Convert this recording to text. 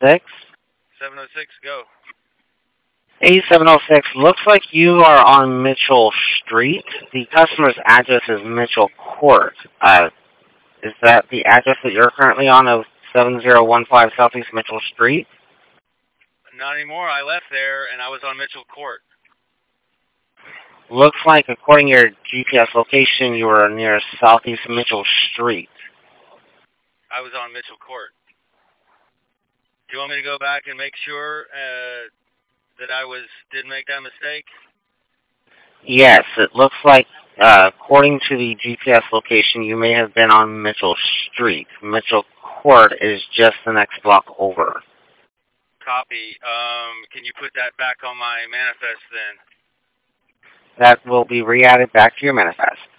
706, go. 8706, looks like you are on Mitchell Street. The customer's address is Mitchell Court. Is that the address that you're currently on of 7015 Southeast Mitchell Street? Not anymore. I left there, and I was on Mitchell Court. Looks like, according to your GPS location, you were near Southeast Mitchell Street. I was on Mitchell Court. Do you want me to go back and make sure that I didn't make that mistake? Yes, it looks like, according to the GPS location, you may have been on Mitchell Street. Mitchell Court is just the next block over. Copy. Can you put that back on my manifest then? That will be re-added back to your manifest.